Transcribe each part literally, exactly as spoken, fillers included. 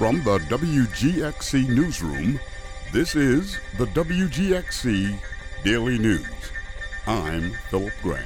From the W G X C Newsroom, this is the W G X C Daily News. I'm Philip Grant.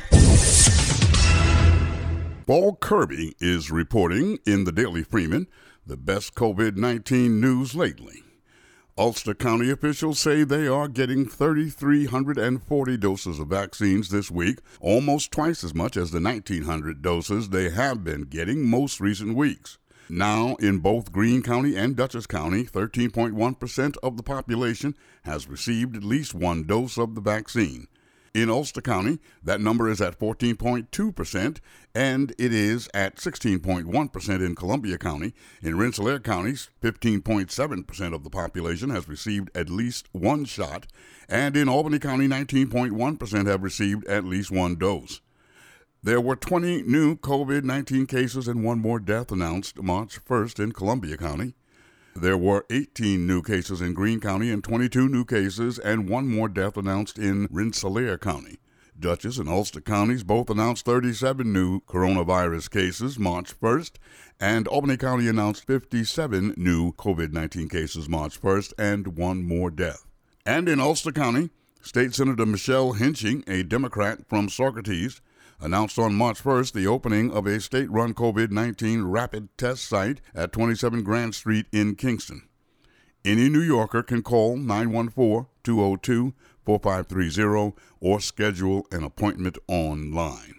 Paul Kirby is reporting in the Daily Freeman the best COVID nineteen news lately. Ulster County officials say they are getting three thousand three hundred forty doses of vaccines this week, almost twice as much as the one thousand nine hundred doses they have been getting most recent weeks. Now, in both Greene County and Dutchess County, thirteen point one percent of the population has received at least one dose of the vaccine. In Ulster County, that number is at fourteen point two percent, and it is at sixteen point one percent in Columbia County. In Rensselaer County, fifteen point seven percent of the population has received at least one shot, and in Albany County, nineteen point one percent have received at least one dose. There were twenty new COVID nineteen cases and one more death announced March first in Columbia County. There were eighteen new cases in Greene County and twenty-two new cases and one more death announced in Rensselaer County. Dutchess and Ulster counties both announced thirty-seven new coronavirus cases March first, and Albany County announced fifty-seven new COVID nineteen cases March first and one more death. And in Ulster County, State Senator Michelle Hinching, a Democrat from Saugerties, announced on March first the opening of a state-run COVID nineteen rapid test site at twenty-seven Grant Street in Kingston. Any New Yorker can call nine one four, two oh two, four five three zero or schedule an appointment online.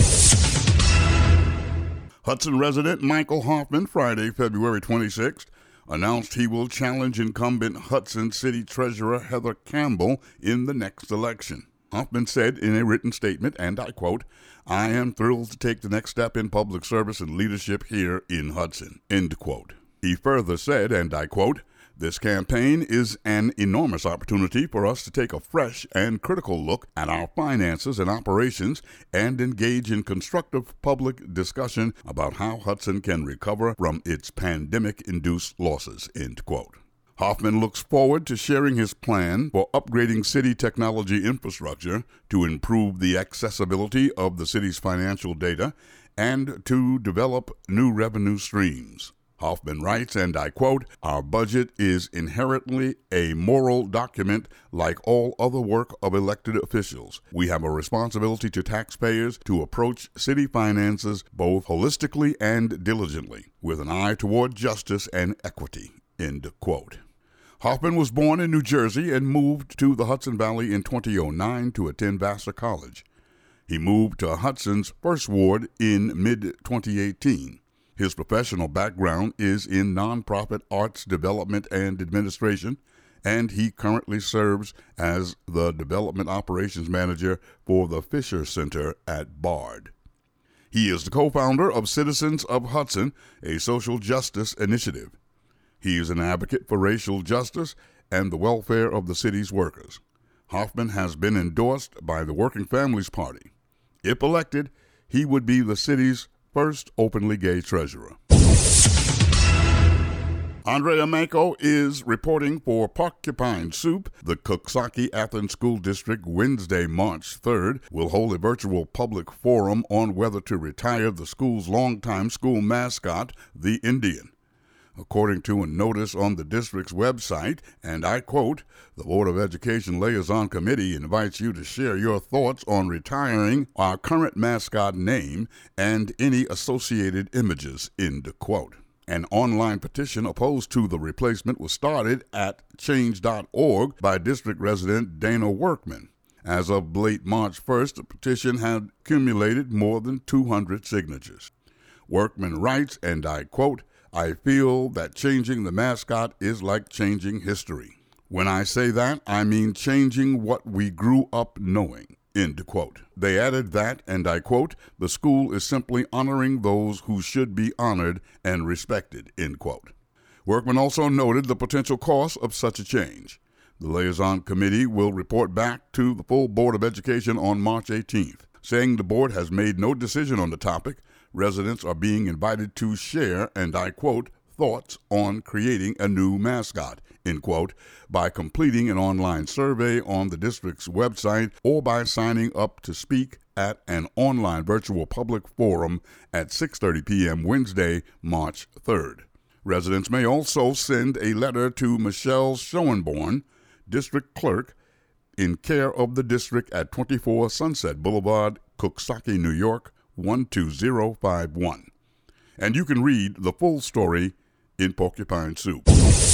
Hudson resident Michael Hoffman, Friday, February twenty-sixth, announced he will challenge incumbent Hudson City Treasurer Heather Campbell in the next election. Hoffman said in a written statement, and I quote, "I am thrilled to take the next step in public service and leadership here in Hudson," end quote. He further said, and I quote, "This campaign is an enormous opportunity for us to take a fresh and critical look at our finances and operations and engage in constructive public discussion about how Hudson can recover from its pandemic-induced losses," end quote. Hoffman looks forward to sharing his plan for upgrading city technology infrastructure to improve the accessibility of the city's financial data and to develop new revenue streams. Hoffman writes, and I quote, "Our budget is inherently a moral document like all other work of elected officials. We have a responsibility to taxpayers to approach city finances both holistically and diligently, with an eye toward justice and equity," end quote. Hoffman was born in New Jersey and moved to the Hudson Valley in two thousand nine to attend Vassar College. He moved to Hudson's First Ward in mid twenty eighteen. His professional background is in nonprofit arts development and administration, and he currently serves as the Development Operations Manager for the Fisher Center at Bard. He is the co-founder of Citizens of Hudson, a social justice initiative. He is an advocate for racial justice and the welfare of the city's workers. Hoffman has been endorsed by the Working Families Party. If elected, he would be the city's first openly gay treasurer. Andrea Manco is reporting for Porcupine Soup. The Coxsackie Athens School District Wednesday, March third, will hold a virtual public forum on whether to retire the school's longtime school mascot, the Indian. According to a notice on the district's website, and I quote, "The Board of Education Liaison Committee invites you to share your thoughts on retiring our current mascot name and any associated images," end quote. An online petition opposed to the replacement was started at change dot org by district resident Dana Workman. As of late March first, the petition had accumulated more than two hundred signatures. Workman writes, and I quote, "I feel that changing the mascot is like changing history. When I say that, I mean changing what we grew up knowing," end quote. They added that, and I quote, "The school is simply honoring those who should be honored and respected," end quote. Workman also noted the potential cost of such a change. The Liaison Committee will report back to the full Board of Education on March eighteenth. Saying the board has made no decision on the topic, residents are being invited to share, and I quote, "thoughts on creating a new mascot," end quote, by completing an online survey on the district's website or by signing up to speak at an online virtual public forum at six thirty p.m. Wednesday, March third. Residents may also send a letter to Michelle Schoenborn, District Clerk, in care of the district at twenty-four Sunset Boulevard, Coxsackie, New York, one two zero five one. And you can read the full story in Porcupine Soup.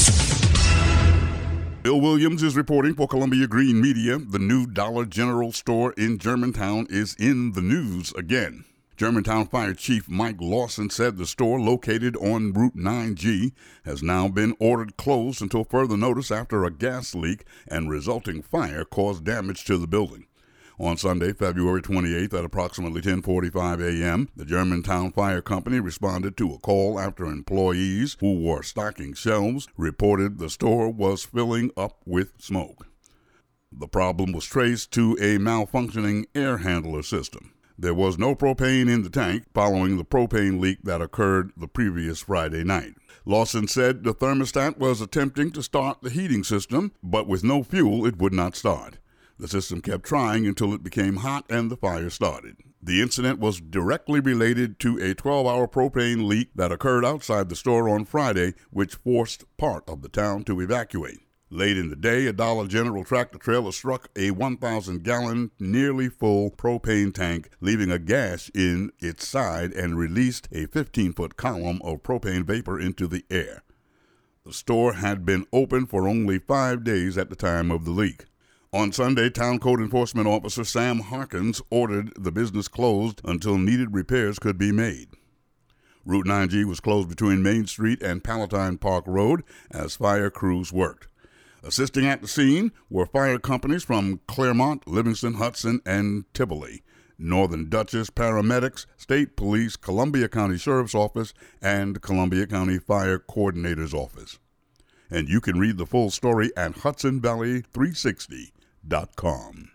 Bill Williams is reporting for Columbia Green Media. The new Dollar General store in Germantown is in the news again. Germantown Fire Chief Mike Lawson said the store, located on Route nine G, has now been ordered closed until further notice after a gas leak and resulting fire caused damage to the building. On Sunday, February twenty-eighth, at approximately ten forty-five a.m., the Germantown Fire Company responded to a call after employees who were stocking shelves reported the store was filling up with smoke. The problem was traced to a malfunctioning air handler system. There was no propane in the tank following the propane leak that occurred the previous Friday night. Lawson said the thermostat was attempting to start the heating system, but with no fuel, it would not start. The system kept trying until it became hot and the fire started. The incident was directly related to a twelve-hour propane leak that occurred outside the store on Friday, which forced part of the town to evacuate. Late in the day, a Dollar General tractor-trailer struck a one thousand gallon, nearly full propane tank, leaving a gash in its side and released a fifteen-foot column of propane vapor into the air. The store had been open for only five days at the time of the leak. On Sunday, Town Code Enforcement Officer Sam Harkins ordered the business closed until needed repairs could be made. Route nine G was closed between Main Street and Palatine Park Road as fire crews worked. Assisting at the scene were fire companies from Claremont, Livingston, Hudson, and Tivoli, Northern Dutchess paramedics, state police, Columbia County Sheriff's Office, and Columbia County Fire Coordinator's Office. And you can read the full story at Hudson Valley three sixty dot com.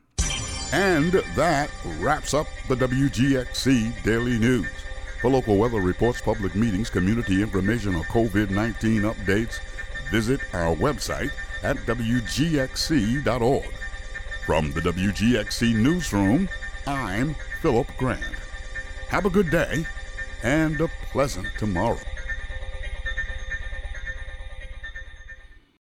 And that wraps up the W G X C Daily News. For local weather reports, public meetings, community information, or COVID nineteen updates, visit our website at W G X C dot org. From the W G X C Newsroom, I'm Philip Grant. Have a good day and a pleasant tomorrow.